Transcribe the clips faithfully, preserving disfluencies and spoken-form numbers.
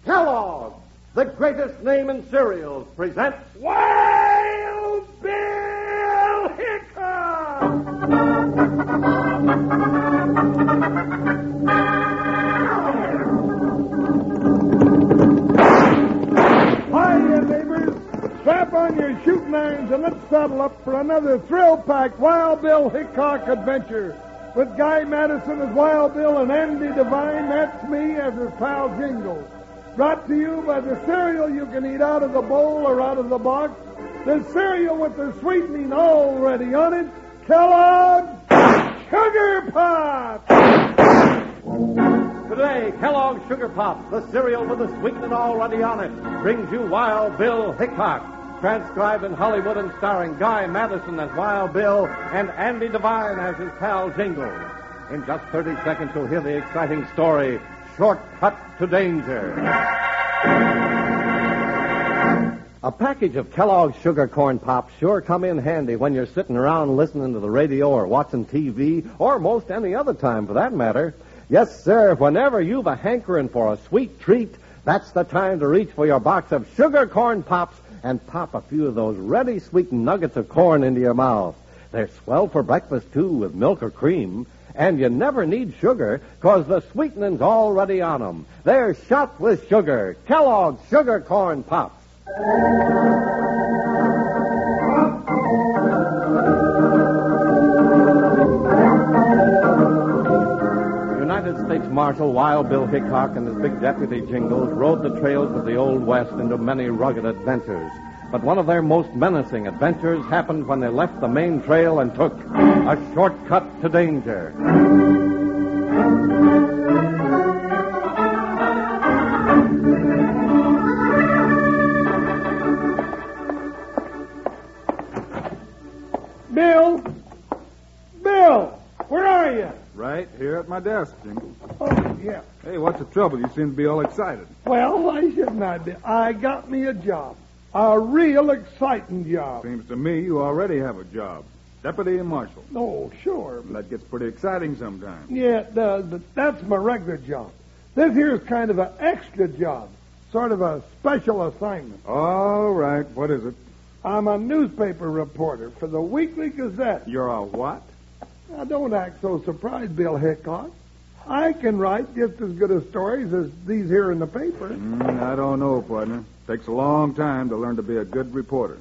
Kellogg, the greatest name in cereals, presents Wild Bill Hickok! Hiya, neighbors. Strap on your shooting irons and let's saddle up for another thrill-packed Wild Bill Hickok adventure. With Guy Madison as Wild Bill and Andy Devine, that's me as his pal Jingles. Brought to you by the cereal you can eat out of the bowl or out of the box. The cereal with the sweetening already on it. Kellogg's Sugar Pop! Today, Kellogg's Sugar Pop, the cereal with the sweetening already on it, brings you Wild Bill Hickok, transcribed in Hollywood and starring Guy Madison as Wild Bill and Andy Devine as his pal Jingles. In just thirty seconds, you'll hear the exciting story, Shortcut to Danger. A package of Kellogg's Sugar Corn Pops sure come in handy when you're sitting around listening to the radio or watching T V, or most any other time for that matter. Yes, sir, whenever you've a hankering for a sweet treat, that's the time to reach for your box of Sugar Corn Pops and pop a few of those ready sweetened nuggets of corn into your mouth. They're swell for breakfast, too, with milk or cream. And you never need sugar, because the sweetening's already on them. They're shot with sugar. Kellogg's Sugar Corn Pops. United States Marshal Wild Bill Hickok and his big deputy Jingles rode the trails of the Old West into many rugged adventures. But one of their most menacing adventures happened when they left the main trail and took a shortcut to danger. Bill? Bill! Where are you? Right here at my desk, Jingles. Oh, yeah. Hey, what's the trouble? You seem to be all excited. Well, why shouldn't I be? I got me a job. A real exciting job. Seems to me you already have a job. Deputy and marshal. Oh, sure. That gets pretty exciting sometimes. Yeah, it does, but that's my regular job. This here's kind of an extra job. Sort of a special assignment. All right. What is it? I'm a newspaper reporter for the Weekly Gazette. You're a what? Now, don't act so surprised, Bill Hickok. I can write just as good a stories as these here in the paper. Mm, I don't know, partner. Takes a long time to learn to be a good reporter.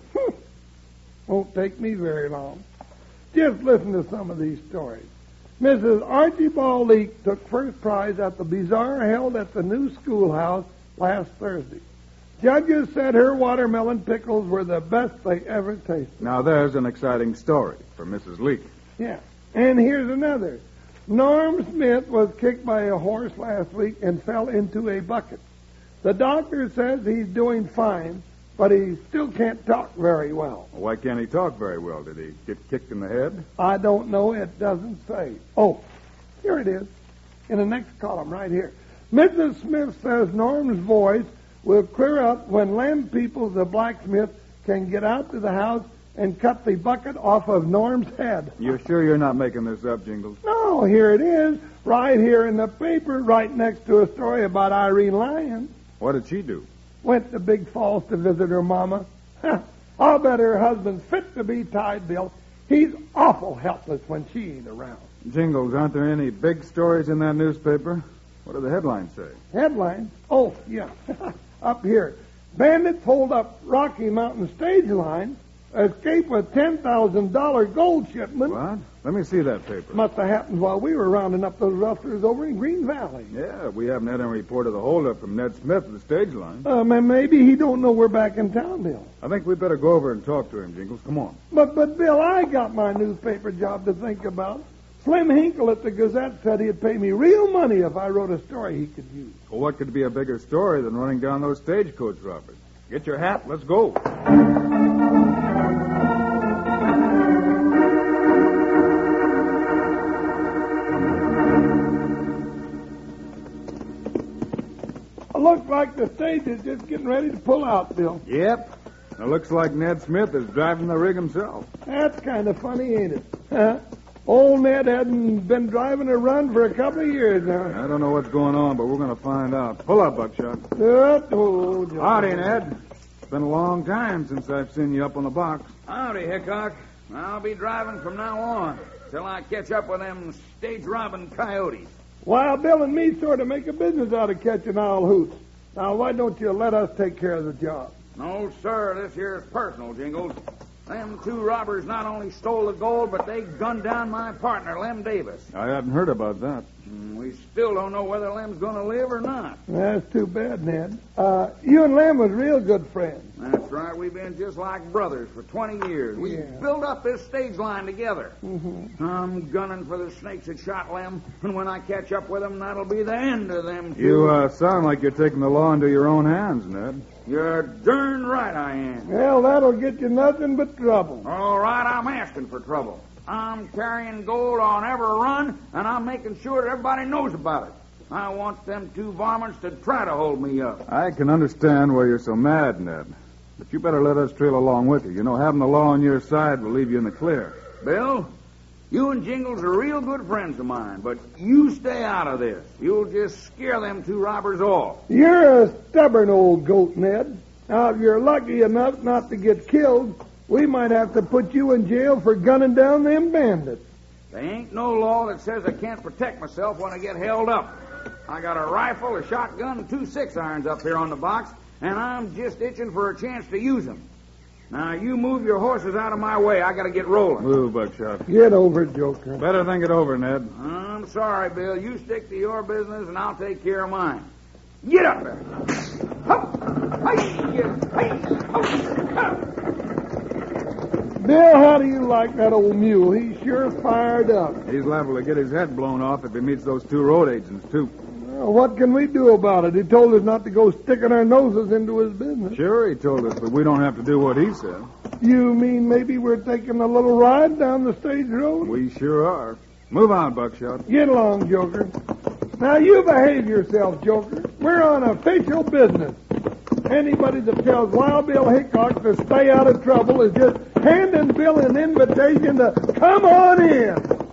Won't take me very long. Just listen to some of these stories. Missus Archibald Leake took first prize at the bazaar held at the new schoolhouse last Thursday. Judges said her watermelon pickles were the best they ever tasted. Now, there's an exciting story for Missus Leake. Yeah. And here's another. Norm Smith was kicked by a horse last week and fell into a bucket. The doctor says he's doing fine, but he still can't talk very well. Well, why can't he talk very well? Did he get kicked in the head? I don't know. It doesn't say. Oh, here it is. In the next column right here. Missus Smith says Norm's voice will clear up when Lem Peoples, the blacksmith, can get out to the house and cut the bucket off of Norm's head. You're sure you're not making this up, Jingles? No, here it is. Right here in the paper, right next to a story about Irene Lyons. What did she do? Went to Big Falls to visit her mama. I'll bet her husband's fit to be tied, Bill. He's awful helpless when she ain't around. Jingles, aren't there any big stories in that newspaper? What do the headlines say? Headlines? Oh, yeah. Up here. Bandits hold up Rocky Mountain stage line. Escape with ten thousand dollars gold shipment. What? Let me see that paper. Must have happened while we were rounding up those rustlers over in Green Valley. Yeah, we haven't had any report of the holdup from Ned Smith at the stage line. Uh, maybe he don't know we're back in town, Bill. I think we better go over and talk to him, Jingles. Come on. But, but Bill, I got my newspaper job to think about. Slim Hinkle at the Gazette said he'd pay me real money if I wrote a story he could use. Well, what could be a bigger story than running down those stagecoach robbers? Get your hat. Let's go. Looks like the stage is just getting ready to pull out, Bill. Yep. It looks like Ned Smith is driving the rig himself. That's kind of funny, ain't it? Huh? Old Ned hadn't been driving a run for a couple of years now. I don't know what's going on, but we're going to find out. Pull up, Buckshot. Uh, oh, Howdy, Ned. It's been a long time since I've seen you up on the box. Howdy, Hickok. I'll be driving from now on till I catch up with them stage-robbing coyotes. Wild Bill and me sort of make a business out of catching owl hoots. Now, why don't you let us take care of the job? No, sir, this here's personal, Jingles. Them two robbers not only stole the gold, but they gunned down my partner, Lem Davis. I hadn't heard about that. And we still don't know whether Lem's going to live or not. That's too bad, Ned. Uh, you and Lem was real good friends. That's right. We've been just like brothers for twenty years. We Yeah. built up this stage line together. Mm-hmm. I'm gunning for the snakes that shot Lem, and when I catch up with them, that'll be the end of them two. You uh, sound like you're taking the law into your own hands, Ned. You're darn right I am. Well, that'll get you nothing but trouble. All right, I'm asking for trouble. I'm carrying gold on every run, and I'm making sure that everybody knows about it. I want them two varmints to try to hold me up. I can understand why you're so mad, Ned. But you better let us trail along with you. You know, having the law on your side will leave you in the clear. Bill, you and Jingles are real good friends of mine, but you stay out of this. You'll just scare them two robbers off. You're a stubborn old goat, Ned. Now, if you're lucky enough not to get killed, we might have to put you in jail for gunning down them bandits. There ain't no law that says I can't protect myself when I get held up. I got a rifle, a shotgun, and two six-irons up here on the box, and I'm just itching for a chance to use them. Now, you move your horses out of my way. I got to get rolling. Move, Buckshot. Get over it, Joker. Better think it over, Ned. I'm sorry, Bill. You stick to your business, and I'll take care of mine. Get up there. Hup. Hi-ya. Hi-ya. Hup. Bill, how do you like that old mule? He's sure fired up. He's liable to get his head blown off if he meets those two road agents, too. Well, what can we do about it? He told us not to go sticking our noses into his business. Sure, he told us, but we don't have to do what he said. You mean maybe we're taking a little ride down the stage road? We sure are. Move on, Buckshot. Get along, Joker. Now, you behave yourself, Joker. We're on official business. Anybody that tells Wild Bill Hickok to stay out of trouble is just handing Bill an invitation to come on in.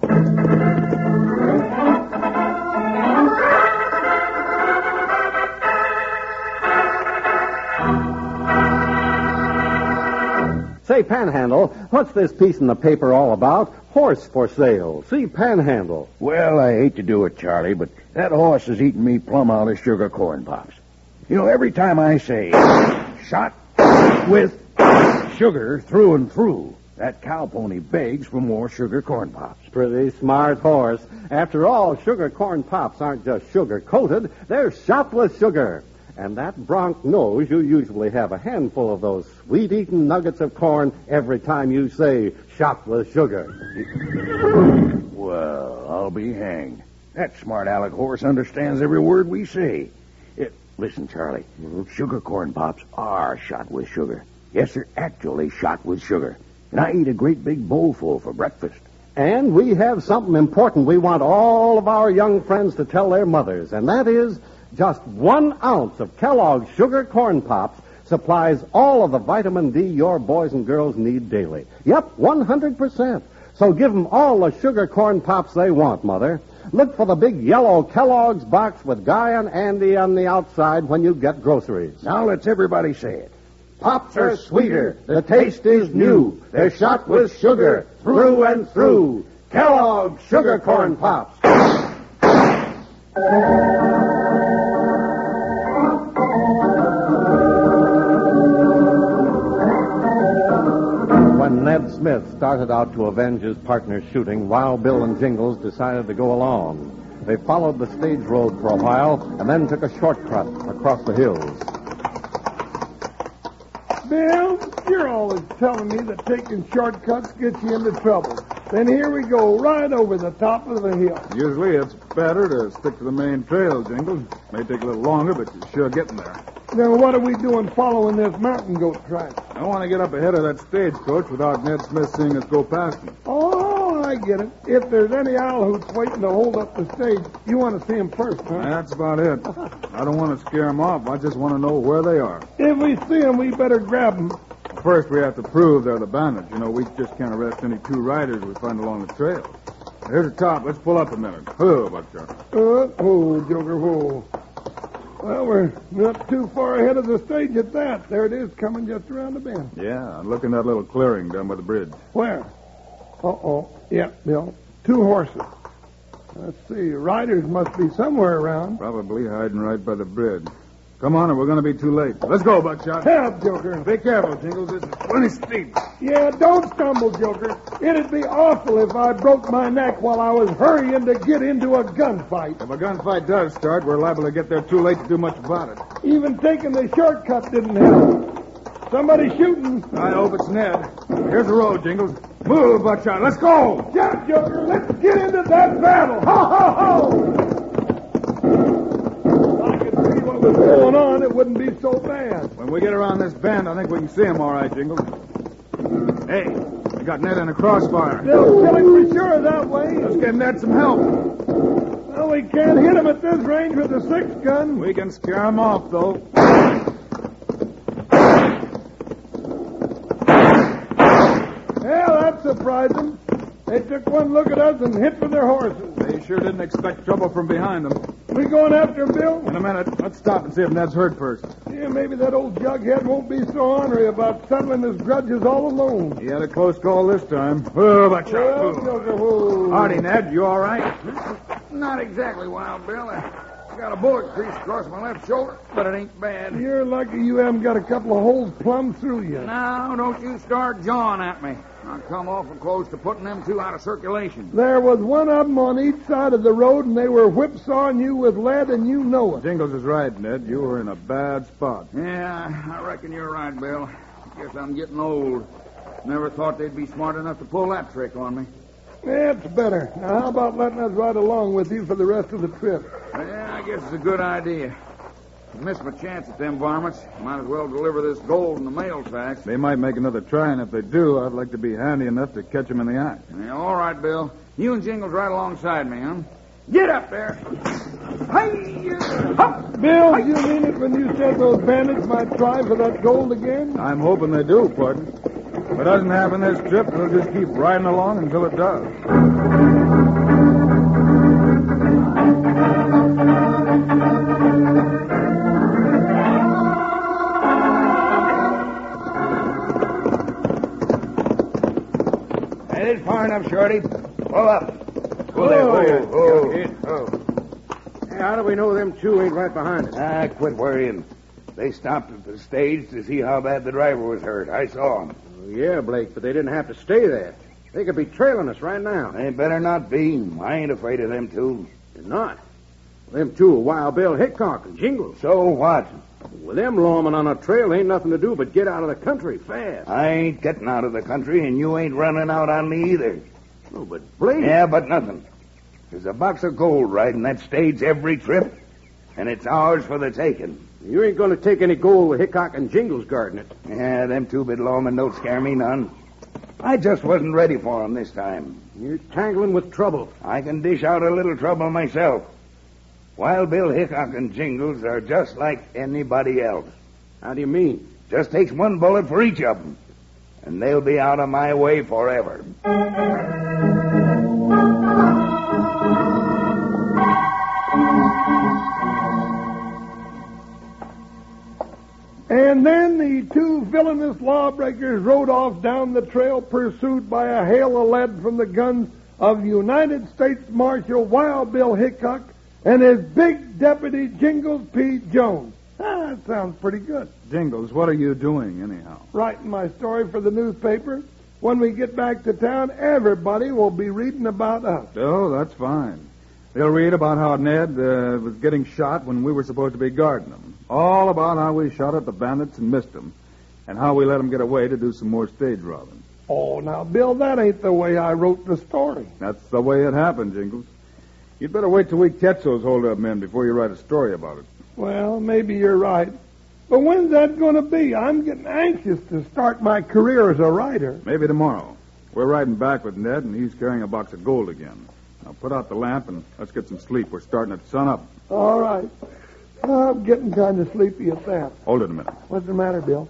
Say, Panhandle, what's this piece in the paper all about? Horse for sale. See, Panhandle. Well, I hate to do it, Charlie, but that horse is eating me plumb out of sugar corn pops. You know, every time I say, shot with sugar through and through, that cow pony begs for more sugar corn pops. Pretty smart horse. After all, sugar corn pops aren't just sugar-coated. They're shot with sugar. And that Bronc knows you usually have a handful of those sweet-eating nuggets of corn every time you say, shot with sugar. Well, I'll be hanged. That smart aleck horse understands every word we say. It, listen, Charlie, mm-hmm. Sugar corn pops are shot with sugar. Yes, they're actually shot with sugar. And I eat a great big bowlful for breakfast. And we have something important we want all of our young friends to tell their mothers, and that is just one ounce of Kellogg's Sugar Corn Pops supplies all of the vitamin D your boys and girls need daily. Yep, one hundred percent. So give them all the Sugar Corn Pops they want, Mother. Look for the big yellow Kellogg's box with Guy and Andy on the outside when you get groceries. Now let's everybody say it. Pops are sweeter. The taste is new. They're shot with sugar through and through. Kellogg's Sugar Corn Pops. When Ned Smith started out to avenge his partner's shooting, Wild Bill and Jingles decided to go along. They followed the stage road for a while and then took a shortcut across the hills. Bill, you're always telling me that taking shortcuts gets you into trouble. Then here we go, right over the top of the hill. Usually it's better to stick to the main trail, Jingles. May take a little longer, but you're sure getting there. Then what are we doing following this mountain goat track? I want to get up ahead of that stagecoach without Ned Smith seeing us go past him. Oh, I get it. If there's any owl hoots waiting to hold up the stage, you want to see them first, huh? That's about it. I don't want to scare them off. I just want to know where they are. If we see them, we better grab them. First, we have to prove they're the bandits. You know, we just can't arrest any two riders we find along the trail. Here's the top. Let's pull up a minute. Oh, Buckshot. Uh, oh, Joker, whoa. Well, we're not too far ahead of the stage at that. There it is, coming just around the bend. Yeah, look in that little clearing down by the bridge. Where? Uh-oh. Yeah, Bill. Two horses. Let's see. Riders must be somewhere around. Probably hiding right by the bridge. Come on, or we're going to be too late. Let's go, Buckshot. Help, Joker. Be careful, Jingles. This is plenty steep. Yeah, don't stumble, Joker. It'd be awful if I broke my neck while I was hurrying to get into a gunfight. If a gunfight does start, we're liable to get there too late to do much about it. Even taking the shortcut didn't help. Somebody shooting. I hope it's Ned. Here's the road, Jingles. Move, Buckshot. Let's go. Yeah, Joker. Let's get into that battle. Ho, ho, ho! I could see what was going on. It wouldn't be so bad. When we get around this bend, I think we can see him all right, Jingles. Hey, we got Ned in a crossfire. They'll kill him for sure that way. Let's get Ned some help. Well, we can't hit him at this range with the six gun. We can scare him off, though. Yeah, that surprised them. They took one look at us and hit for their horses. They sure didn't expect trouble from behind them. We going after him, Bill? In a minute. Let's stop and see if Ned's hurt first. Yeah, maybe that old jughead won't be so ornery about settling his grudges all alone. He had a close call this time. Whoa, Buckshot. Well, Joker, whoa. Howdy, Ned. You all right? Not exactly, Wild Bill. I got a bullet crease across my left shoulder, but it ain't bad. You're lucky you haven't got a couple of holes plumb through you. Now, don't you start jawing at me. I come awful close to putting them two out of circulation. There was one of them on each side of the road, and they were whipsawing you with lead, and you know it. Jingles is right, Ned. You were in a bad spot. Yeah, I reckon you're right, Bill. Guess I'm getting old. Never thought they'd be smart enough to pull that trick on me. That's better. Now, how about letting us ride along with you for the rest of the trip? Yeah, I guess it's a good idea. I missed my chance at them varmints. Might as well deliver this gold in the mail sacks. They might make another try, and if they do, I'd like to be handy enough to catch them in the act. Yeah, all right, Bill. You and Jingles right alongside me, huh? Get up there. Hey, up. Bill, you mean it when you said those bandits might try for that gold again? I'm hoping they do, Pardon. If it doesn't happen this trip, we'll just keep riding along until it does. That is far enough, Shorty. Pull up. Pull there, Whoa, whoa, oh. Hey, how do we know them two ain't right behind us? Ah, quit worrying. They stopped at the stage to see how bad the driver was hurt. I saw him. Yeah, Blake, but they didn't have to stay there. They could be trailing us right now. They better not be. I ain't afraid of them two. They're not. Them two are Wild Bill Hickok and Jingles. So what? With them lawmen on a trail ain't nothing to do but get out of the country fast. I ain't getting out of the country, and you ain't running out on me either. Oh, but Blake... Yeah, but nothing. There's a box of gold riding that stage every trip, and it's ours for the taking. You ain't going to take any gold with Hickok and Jingles guarding it. Yeah, them two-bit lawmen don't scare me none. I just wasn't ready for them this time. You're tangling with trouble. I can dish out a little trouble myself. Wild Bill Hickok and Jingles are just like anybody else. How do you mean? Just takes one bullet for each of them, and they'll be out of my way forever. And then the two villainous lawbreakers rode off down the trail pursued by a hail of lead from the guns of United States Marshal Wild Bill Hickok and his big deputy Jingles P. Jones. Ah, that sounds pretty good. Jingles, what are you doing, anyhow? Writing my story for the newspaper. When we get back to town, everybody will be reading about us. Oh, that's fine. They'll read about how Ned uh, was getting shot when we were supposed to be guarding him. All about how we shot at the bandits and missed them, and how we let them get away to do some more stage robbing. Oh, now, Bill, that ain't the way I wrote the story. That's the way it happened, Jingles. You'd better wait till we catch those hold-up men before you write a story about it. Well, maybe you're right. But when's that going to be? I'm getting anxious to start my career as a writer. Maybe tomorrow. We're riding back with Ned, and he's carrying a box of gold again. Now, put out the lamp, and let's get some sleep. We're starting at sun up. All right. I'm getting kind of sleepy at that. Hold it a minute. What's the matter, Bill?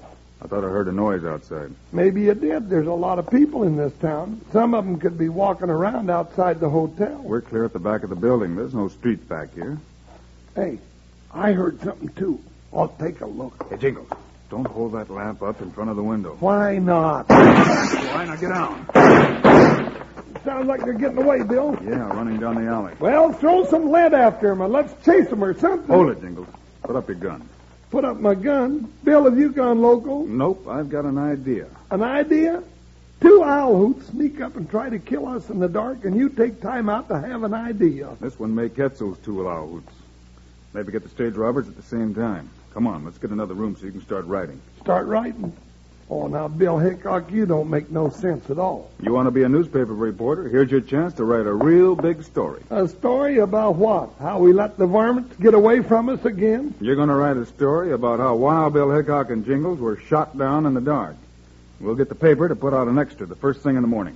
I thought I heard a noise outside. Maybe you did. There's a lot of people in this town. Some of them could be walking around outside the hotel. We're clear at the back of the building. There's no street back here. Hey, I heard something, too. I'll take a look. Hey, Jingles, don't hold that lamp up in front of the window. Why not? Why not get down? Sounds like they're getting away, Bill. Yeah, running down the alley. Well, throw some lead after them and let's chase them or something. Hold it, Jingles. Put up your gun. Put up my gun. Bill, have you gone local? Nope, I've got an idea. An idea? Two owl hoots sneak up and try to kill us in the dark, and you take time out to have an idea. This one may catch those two allow hoots. Maybe get the stage robbers at the same time. Come on, let's get another room so you can start writing. Start writing? Oh, now, Bill Hickok, you don't make no sense at all. You want to be a newspaper reporter? Here's your chance to write a real big story. A story about what? How we let the varmints get away from us again? You're going to write a story about how Wild Bill Hickok and Jingles were shot down in the dark. We'll get the paper to put out an extra the first thing in the morning.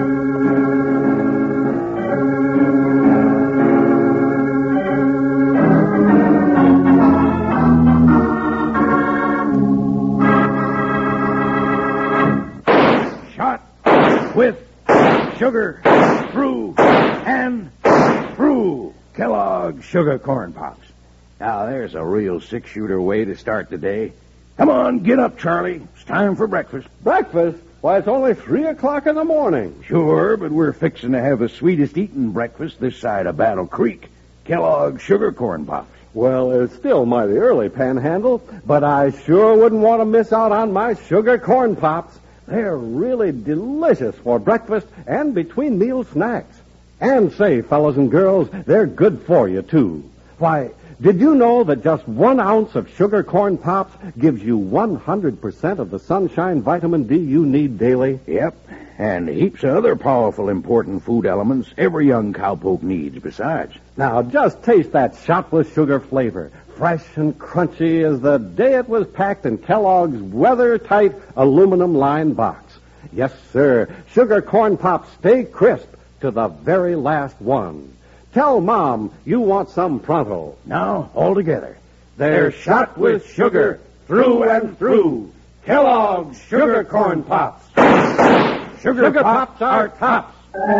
With sugar through and through Kellogg's Sugar Corn Pops. Now, there's a real six-shooter way to start the day. Come on, get up, Charlie. It's time for breakfast. Breakfast? Why, it's only three o'clock in the morning. Sure, but we're fixing to have the sweetest eating breakfast this side of Battle Creek. Kellogg's Sugar Corn Pops. Well, it's still mighty early, Panhandle, but I sure wouldn't want to miss out on my Sugar Corn Pops. They're really delicious for breakfast and between meal snacks. And say, fellas and girls, they're good for you, too. Why, did you know that just one ounce of Sugar Corn Pops gives you one hundred percent of the sunshine vitamin D you need daily? Yep, and heaps of other powerful, important food elements every young cowpoke needs besides. Now, just taste that shot with sugar flavor. Fresh and crunchy as the day it was packed in Kellogg's weather-tight aluminum-lined box. Yes, sir, Sugar Corn Pops stay crisp to the very last one. Tell Mom you want some pronto. Now, all together. They're shot with sugar through and through. Kellogg's Sugar Corn Pops. Sugar, sugar Pops are tops.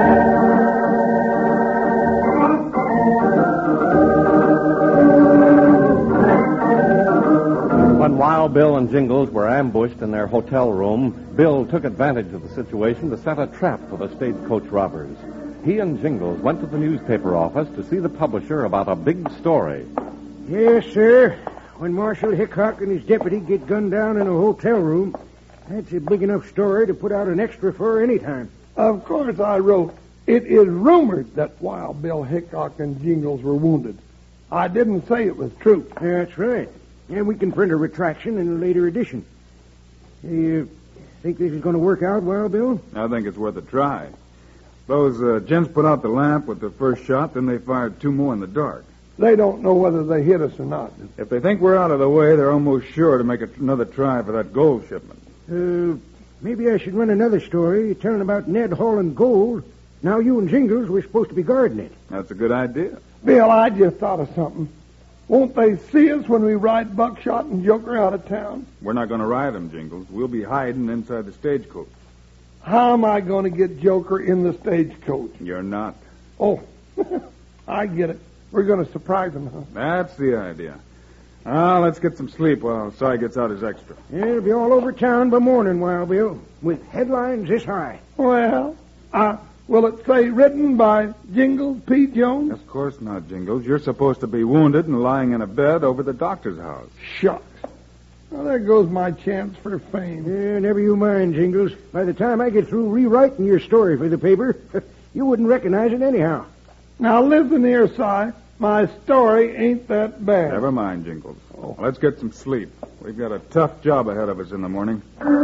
When Wild Bill and Jingles were ambushed in their hotel room, Bill took advantage of the situation to set a trap for the stagecoach robbers. He and Jingles went to the newspaper office to see the publisher about a big story. Yes, sir. When Marshal Hickok and his deputy get gunned down in a hotel room, that's a big enough story to put out an extra for any time. Of course I wrote, it is rumored that Wild Bill Hickok and Jingles were wounded. I didn't say it was true. That's right. And we can print a retraction in a later edition. You think this is going to work out, Wild Bill? I think it's worth a try. Those uh, gents put out the lamp with their first shot, then they fired two more in the dark. They don't know whether they hit us or not. If they think we're out of the way, they're almost sure to make a, another try for that gold shipment. Uh, maybe I should run another story telling about Ned hauling gold. Now you and Jingles were supposed to be guarding it. That's a good idea. Bill, I just thought of something. Won't they see us when we ride Buckshot and Joker out of town? We're not going to ride them, Jingles. We'll be hiding inside the stagecoach. How am I going to get Joker in the stagecoach? You're not. Oh, I get it. We're going to surprise him, huh? That's the idea. Now, let's get some sleep while Si gets out his extra. It'll be all over town by morning, Wild Bill, with headlines this high. Well, uh, will it say written by Jingles P. Jones? Of course not, Jingles. You're supposed to be wounded and lying in a bed over the doctor's house. Shucks. Well, there goes my chance for fame. Yeah, never you mind, Jingles. By the time I get through rewriting your story for the paper, you wouldn't recognize it anyhow. Now, listen here, Si. My story ain't that bad. Never mind, Jingles. Oh. Let's get some sleep. We've got a tough job ahead of us in the morning.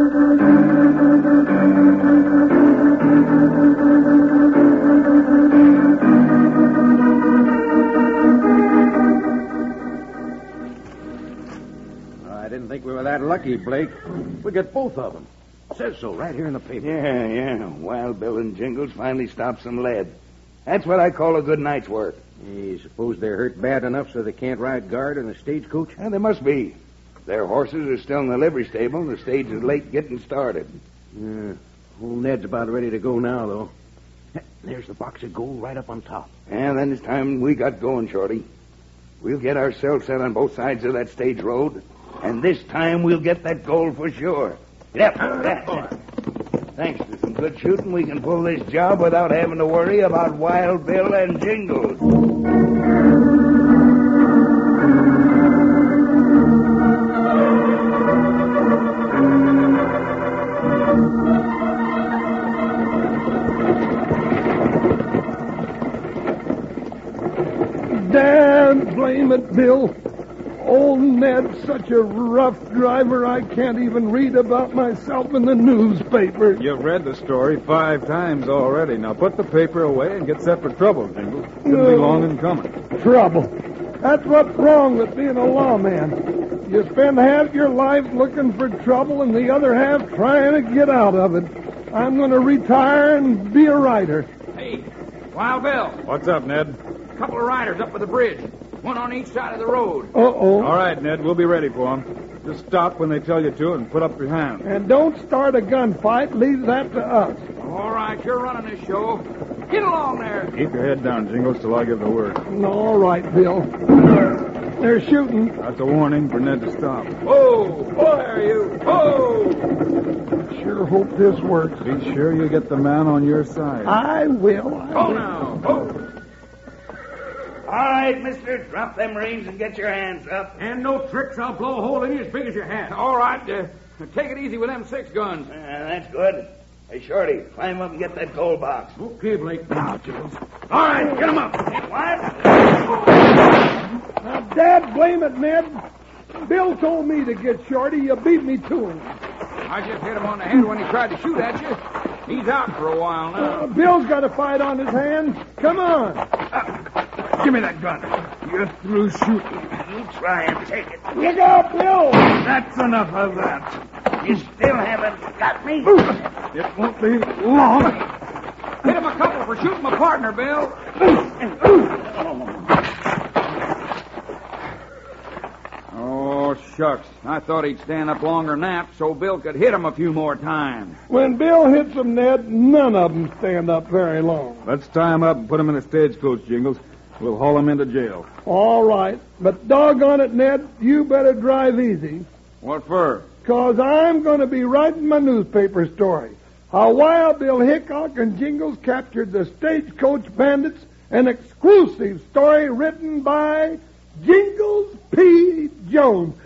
I didn't think we were that lucky, Blake. We got both of them. Says so right here in the paper. Yeah, yeah. Wild Bill and Jingles finally stopped some lead. That's what I call a good night's work. You suppose they're hurt bad enough so they can't ride guard in the stagecoach? And they must be. Their horses are still in the livery stable, and the stage is late getting started. Yeah. Old Ned's about ready to go now, though. There's the box of gold right up on top. And then it's time we got going, Shorty. We'll get ourselves set on both sides of that stage road, and this time we'll get that gold for sure. Yep. Thanks to some good shooting, we can pull this job without having to worry about Wild Bill and Jingles. Dad, blame it, Bill. Old Ned's such a rough driver, I can't even read about myself in the newspaper. You've read the story five times already. Now put the paper away and get set for trouble, Jingles. Shouldn't be long in coming. Trouble. That's what's wrong with being a lawman. You spend half your life looking for trouble and the other half trying to get out of it. I'm going to retire and be a writer. Hey, Wild Bill. What's up, Ned? A couple of riders up with the bridge. One on each side of the road. Uh-oh. All right, Ned, we'll be ready for them. Just stop when they tell you to and put up your hand. And don't start a gunfight. Leave that to us. All right, you're running this show. Get along there. Keep your head down, Jingles, till I give the word. All right, Bill. They're shooting. That's a warning for Ned to stop. Whoa! Whoa there, you! Whoa! Sure hope this works. Be sure you get the man on your side. I will. I Oh, will. now! Oh! All right, mister, drop them reins and get your hands up. And no tricks, I'll blow a hole in you as big as your hat. All right, uh, take it easy with them six guns. Uh, that's good. Hey, Shorty, climb up and get that gold box. Okay, Blake. Now, Jingles. All right, get him up. What? Now, Dad, blame it, Ned. Bill told me to get Shorty. You beat me to him. I just hit him on the head when he tried to shoot at you. He's out for a while now. Uh, Bill's got a fight on his hands. Come on. Give me that gun. You're through shooting. You try and take it. Look out, Bill. That's enough of that. You still haven't got me. It won't be long. Hit him a couple for shooting my partner, Bill. Oh, shucks. I thought he'd stand up longer than that so Bill could hit him a few more times. When Bill hits them, Ned, none of them stand up very long. Let's tie him up and put him in a stagecoach, Jingles. We'll haul him into jail. All right. But doggone it, Ned, you better drive easy. What for? Because I'm going to be writing my newspaper story. How Wild Bill Hickok and Jingles captured the stagecoach bandits. An exclusive story written by Jingles P. Jones.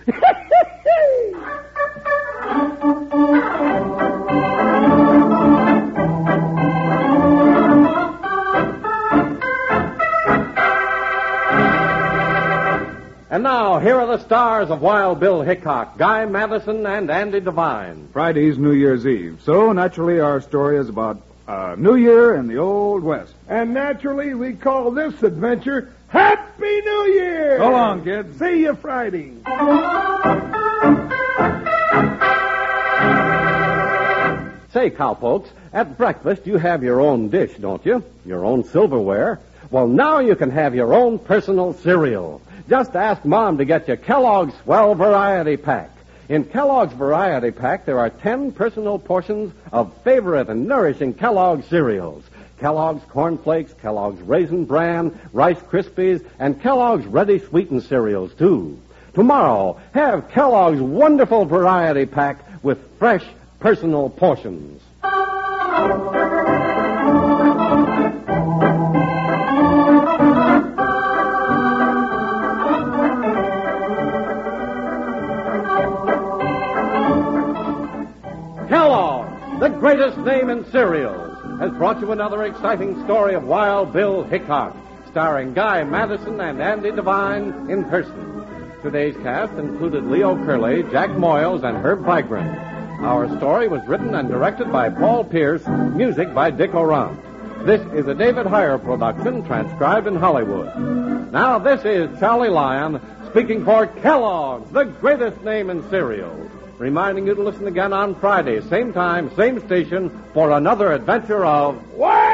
And now, here are the stars of Wild Bill Hickok, Guy Madison, and Andy Devine. Friday's New Year's Eve. So, naturally, our story is about uh, New Year in the Old West. And naturally, we call this adventure Happy New Year! So long, kids. See you Friday. Say, cowpokes, at breakfast you have your own dish, don't you? Your own silverware. Well, now you can have your own personal cereal. Just ask Mom to get you Kellogg's Swell Variety Pack. In Kellogg's Variety Pack, there are ten personal portions of favorite and nourishing Kellogg's cereals. Kellogg's Corn Flakes, Kellogg's Raisin Bran, Rice Krispies, and Kellogg's Ready Sweetened cereals, too. Tomorrow, have Kellogg's wonderful Variety Pack with fresh personal portions. Kellogg, the greatest name in cereals, has brought you another exciting story of Wild Bill Hickok, starring Guy Madison and Andy Devine in person. Today's cast included Leo Curley, Jack Moyles, and Herb Vigran. Our story was written and directed by Paul Pierce, music by Dick Orant. This is a David Heyer production, transcribed in Hollywood. Now, this is Charlie Lyon speaking for Kellogg's, the greatest name in cereals, reminding you to listen again on Friday, same time, same station, for another adventure of Wild